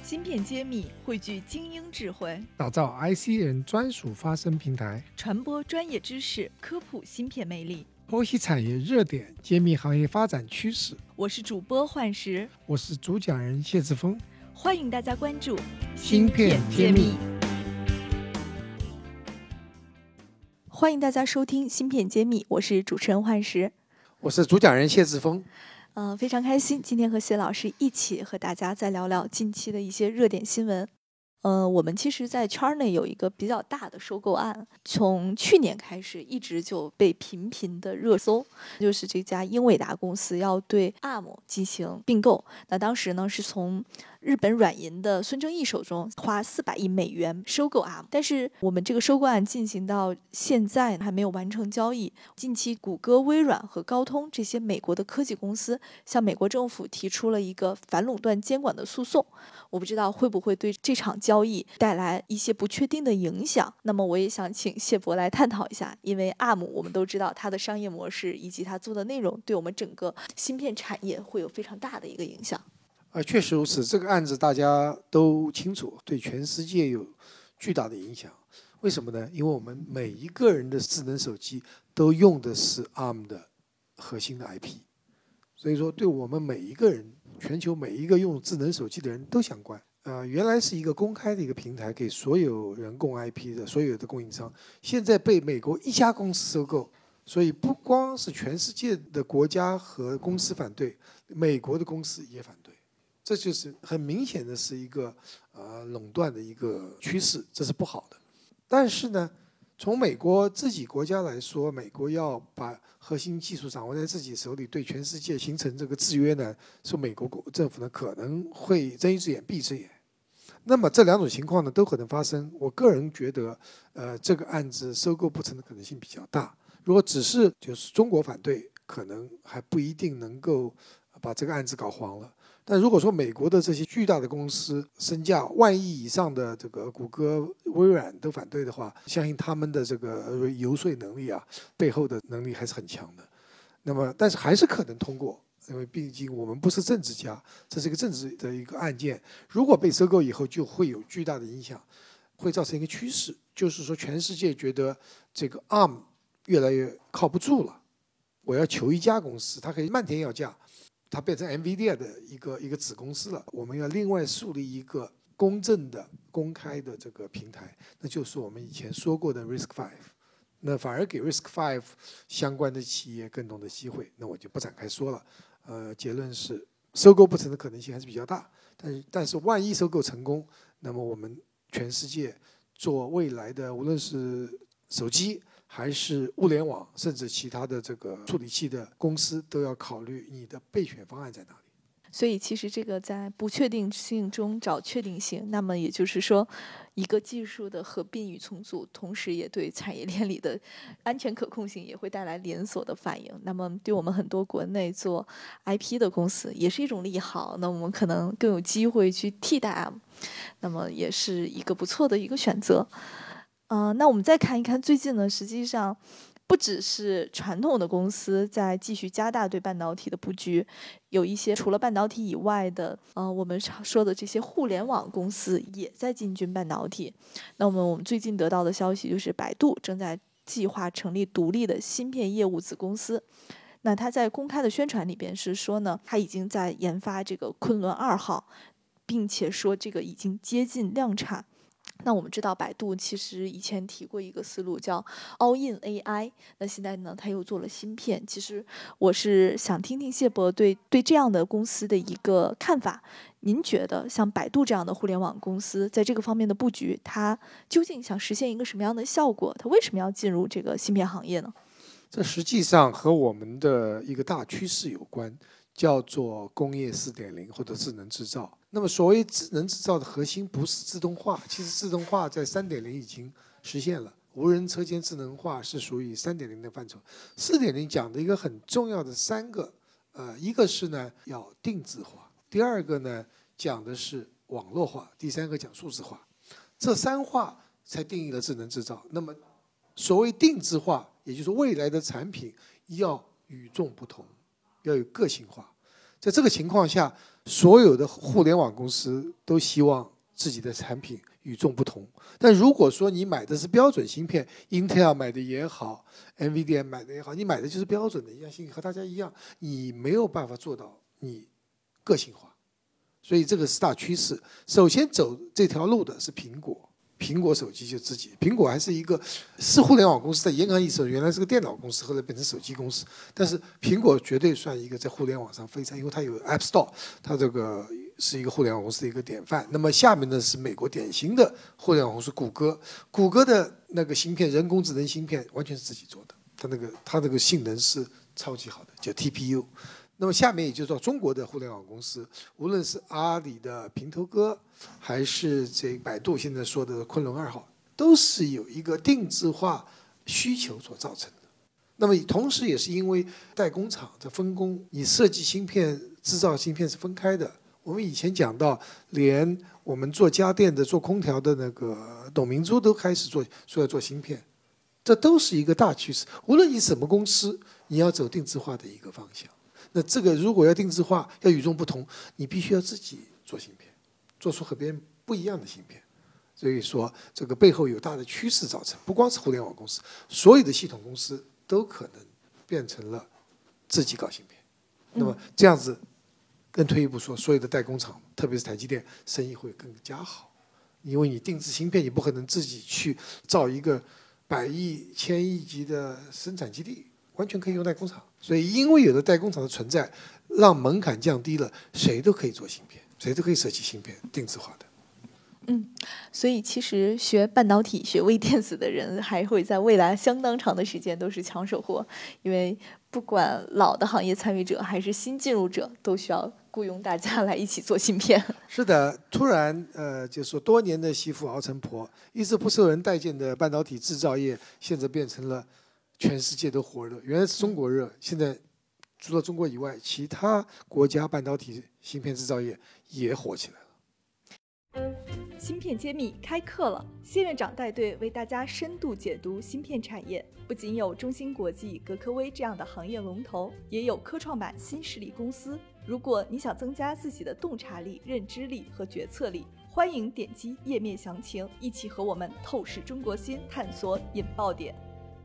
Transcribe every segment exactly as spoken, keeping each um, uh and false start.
芯片揭秘，汇聚精英智慧， 打造 I C 人专属发声平台， 传播专业知识，科普芯片魅力， 剖析产业热点，揭秘行业发展趋势。 我是主播幻石， 我是主讲人谢志峰， 欢迎大家关注芯片揭秘。 欢迎大家收听芯片揭秘，我是主持人幻石， 我是主讲人谢志峰。 呃，非常开心，今天和谢老师一起和大家再聊聊近期的一些热点新闻。呃，我们其实在圈内有一个比较大的收购案，从去年开始一直就被频频的热搜，就是这家英伟达公司要对 A R M 进行并购。那当时呢是从日本软银的孙正义手中花四百亿美元收购 A R M， 但是我们这个收购案进行到现在还没有完成交易。近期谷歌、微软和高通这些美国的科技公司向美国政府提出了一个反垄断监管的诉讼，我不知道会不会对这场交易带来一些不确定的影响。那么我也想请谢博来探讨一下，因为 A R M 我们都知道它的商业模式以及它做的内容对我们整个芯片产业会有非常大的一个影响。 呃，确实如此，这个案子大家都清楚，对全世界有巨大的影响。为什么呢？因为我们每一个人的智能手机都用的是 A R M 的核心的 I P， 所以说对我们每一个人，全球每一个用智能手机的人都相关。呃，原来是一个公开的一个平台，给所有人供 I P 的所有的供应商，现在被美国一家公司收购，所以不光是全世界的国家和公司反对，美国的公司也反对。这就是很明显的是一个呃垄断的一个趋势，这是不好的。但是呢，从美国自己国家来说，美国要把核心技术掌握在自己手里，对全世界形成这个制约呢，是美国政府呢可能会睁一只眼闭一只眼。那么这两种情况呢都可能发生。我个人觉得，呃，这个案子收购不成的可能性比较大。如果只是就是中国反对，可能还不一定能够把这个案子搞黄了。但如果说美国的这些巨大的公司身价万亿以上的这个谷歌、微软都反对的话，相信他们的这个游说能力啊，背后的能力还是很强的。那么，但是还是可能通过，因为毕竟我们不是政治家，这是一个政治的一个案件。如果被收购以后，就会有巨大的影响，会造成一个趋势，就是说全世界觉得这个 A R M 越来越靠不住了，我要求一家公司，它可以漫天要价。它变成 NVIDIA 的一个一个子公司了，我们要另外树立一个公正的、公开的这个平台，那就是我们以前说过的 R I S C 五，那反而给 R I S C 五相关的企业更多的机会，那我就不展开说了。呃，结论是收购不成的可能性还是比较大，但是但是万一收购成功，那么我们全世界做未来的无论是手机还是物联网，甚至其他的这个处理器的公司，都要考虑你的备选方案在哪里。 所以其实这个在不确定性中找确定性，那么也就是说一个技术的合并与重组，同时也对产业链里的安全可控性也会带来连锁的反应。那么对我们很多国内做 I P 的公司也是一种利好，那我们可能更有机会去替代 A R M， 那么也是一个不错的一个选择。呃，那我们再看一看最近呢，实际上不只是传统的公司在继续加大对半导体的布局，有一些除了半导体以外的，呃，我们常说的这些互联网公司也在进军半导体。那我们我们最近得到的消息就是，百度正在计划成立独立的芯片业务子公司。那他在公开的宣传里边是说呢，他已经在研发这个昆仑二号，并且说这个已经接近量产。那我们知道百度其实以前提过一个思路叫 all in A I， 那现在呢他又做了芯片。其实我是想听听谢博对对这样的公司的一个看法，您觉得像百度这样的互联网公司在这个方面的布局，它究竟想实现一个什么样的效果？它为什么要进入这个芯片行业呢？ 这实际上和我们的一个大趋势有关，叫做工业 四点零 或者智能制造。那么所谓智能制造的核心不是自动化，其实自动化在 三点零 已经实现了，无人车间智能化是属于 三点零 的范畴。四点零 讲的一个很重要的三个，呃，一个是呢要定制化，第二个呢讲的是网络化，第三个讲数字化，这三化才定义了智能制造。那么所谓定制化，也就是未来的产品要与众不同，要有个性化。 在这个情况下，所有的互联网公司都希望自己的产品与众不同。但如果说你买的是标准芯片 ，Intel 买的也好 ，N V I D I A 买的也好，你买的就是标准的一样芯片，和大家一样，你没有办法做到你个性化。所以这个是大趋势。首先走这条路的是苹果，苹果手机就自己，苹果还是一个是互联网公司，在严格意义上原来是个电脑公司，后来变成手机公司。但是苹果绝对算一个在互联网上非常，因为它有 App Store， 它这个是一个互联网公司的一个典范。那么下面呢是美国典型的互联网公司谷歌，谷歌的那个芯片，人工智能芯片完全是自己做的，它那个它那个性能是超级好的，叫 T P U。那么下面也就是说，中国的互联网公司，无论是阿里的平头哥，还是这百度现在说的昆仑二号，都是有一个定制化需求所造成的。那么同时也是因为代工厂的分工，你设计芯片、制造芯片是分开的。我们以前讲到，连我们做家电的、做空调的那个董明珠都开始做，说要做芯片，这都是一个大趋势。无论你什么公司，你要走定制化的一个方向。那这个如果要定制化，要与众不同，你必须要自己做芯片，做出和别人不一样的芯片。所以说，这个背后有大的趋势造成，不光是互联网公司，所有的系统公司都可能变成了自己搞芯片。那么这样子，更退一步说，所有的代工厂，特别是台积电，生意会更加好，因为你定制芯片，你不可能自己去造一个百亿、千亿级的生产基地。完全可以用代工厂，所以因为有了代工厂的存在，让门槛降低了，谁都可以做芯片，谁都可以设计芯片，定制化的。 嗯，所以其实学半导体、学微电子的人，还会在未来相当长的时间都是抢手货，因为不管老的行业参与者还是新进入者，都需要雇佣大家来一起做芯片。 是的，突然呃，就说多年的媳妇熬成婆，一直不受人待见的半导体制造业，现在变成了全世界都火热。原来是中国热，现在除了中国以外，其他国家半导体芯片制造业也火起来了。 芯片揭秘开课了，谢院长带队为大家深度解读芯片产业。不仅有中芯国际、格科微这样的行业龙头，也有科创板新势力公司。如果你想增加自己的洞察力、认知力和决策力，欢迎点击页面详情，一起和我们透视中国芯，探索引爆点。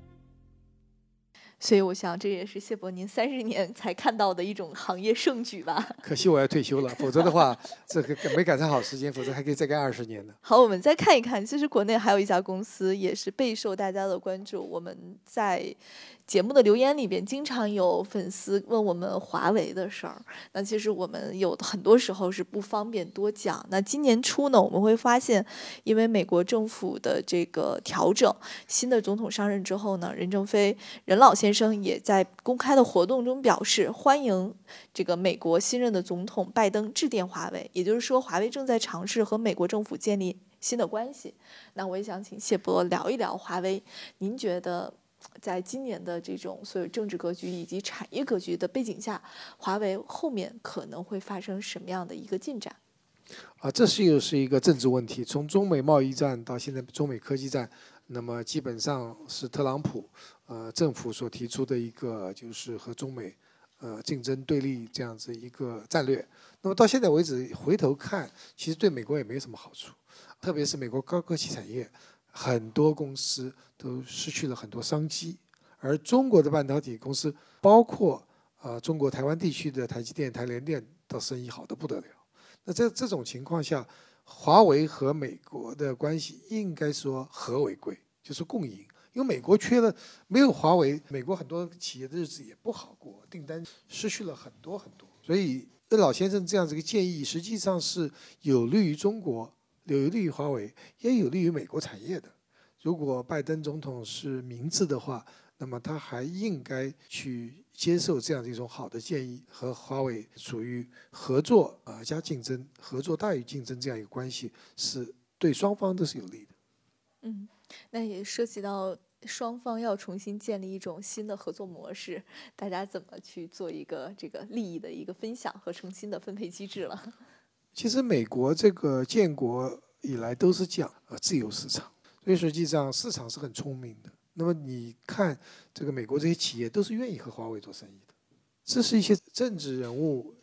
所以我想，这也是谢伯您三十年才看到的一种行业盛举吧。 可惜我要退休了，否则的话，这个没赶上好时间，否则还可以再干二十年呢。 好，我们再看一看，其实国内还有一家公司也是备受大家的关注。我们在节目的留言里边，经常有粉丝问我们华为的事儿。那其实我们有很多时候是不方便多讲。那今年初呢，我们会发现，因为美国政府的这个调整，新的总统上任之后呢，任正非任老先生也在公开的活动中表示，欢迎这个美国新任的总统拜登致电华为，也就是说，华为正在尝试和美国政府建立新的关系。那我也想请谢博聊一聊华为，您觉得在今年的这种所有政治格局以及产业格局的背景下，华为后面可能会发生什么样的一个进展？ 啊，这是又是一个政治问题。从中美贸易战到现在中美科技战，那么基本上是特朗普呃政府所提出的一个就是和中美呃竞争对立这样子一个战略。那么到现在为止，回头看，其实对美国也没什么好处，特别是美国高科技产业，很多公司都失去了很多商机，而中国的半导体公司，包括呃中国台湾地区的台积电、台联电，倒生意好得不得了。那在这种情况下，华为和美国的关系应该说和为贵，就是共赢。因为美国缺了，没有华为，美国很多企业的日子也不好过，订单失去了很多很多。所以任老先生这样子一个建议，实际上是有利于中国，有利于华为，也有利于美国产业的。如果拜登总统是明智的话，那么他还应该去接受这样的一种好的建议，和华为处于合作啊加竞争，合作大于竞争这样一个关系，是对双方都是有利的。 嗯，那也涉及到双方要重新建立一种新的合作模式，大家怎么去做一个这个利益的一个分享和重新的分配机制了。 其实美国这个建国以来都是讲呃自由市场，所以实际上市场是很聪明的。那么你看这个美国这些企业都是愿意和华为做生意的，这是一些政治人物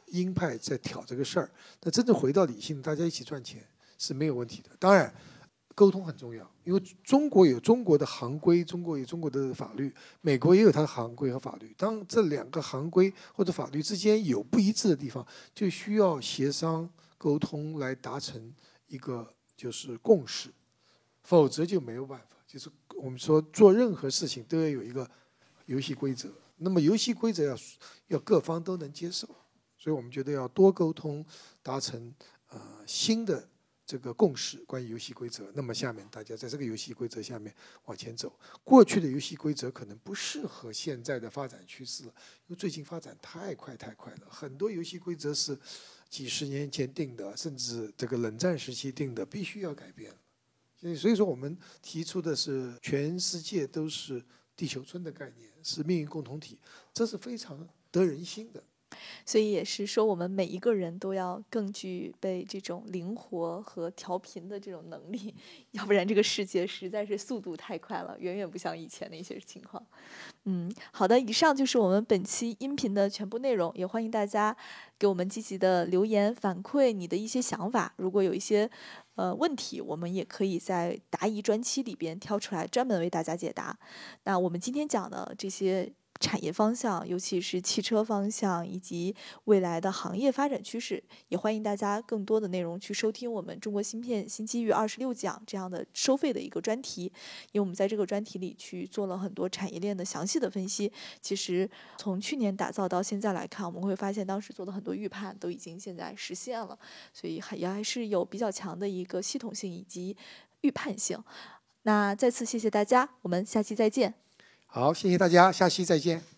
鹰派在挑这个事儿。那真正回到理性，大家一起赚钱是没有问题的。当然，沟通很重要，因为中国有中国的行规，中国有中国的法律，美国也有它的行规和法律。当这两个行规或者法律之间有不一致的地方，就需要协商沟通来达成一个就是共识，否则就没有办法。就是我们说做任何事情都要有一个游戏规则，那么游戏规则要要各方都能接受，所以我们觉得要多沟通，达成呃新的这个共识，关于游戏规则。那么下面大家在这个游戏规则下面往前走。过去的游戏规则可能不适合现在的发展趋势了，因为最近发展太快太快了，很多游戏规则是几十年前定的，甚至这个冷战时期定的，必须要改变了。所以说我们提出的是全世界都是地球村的概念，是命运共同体，这是非常得人心的。 所以也是说，我们每一个人都要更具备这种灵活和调频的这种能力，要不然这个世界实在是速度太快了，远远不像以前的一些情况。嗯，好的，以上就是我们本期音频的全部内容，也欢迎大家给我们积极的留言反馈你的一些想法。如果有一些呃问题，我们也可以在答疑专区里边挑出来，专门为大家解答。那我们今天讲的这些产业方向，尤其是汽车方向以及未来的行业发展趋势，也欢迎大家更多的内容去收听我们中国芯片新机遇二十六讲这样的收费的一个专题，因为我们在这个专题里去做了很多产业链的详细的分析。其实从去年打造到现在来看，我们会发现当时做的很多预判都已经现在实现了，所以还也还是有比较强的一个系统性以及预判性。那再次谢谢大家，我们下期再见。 好，谢谢大家，下期再见。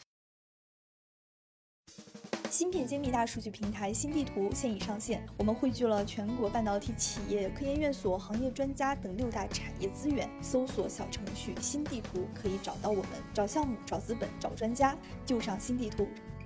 芯片精密大数据平台新地图现已上线，我们汇聚了全国半导体企业、科研院所、行业专家等六大产业资源。搜索小程序新地图可以找到我们，找项目、找资本、找专家，就上新地图。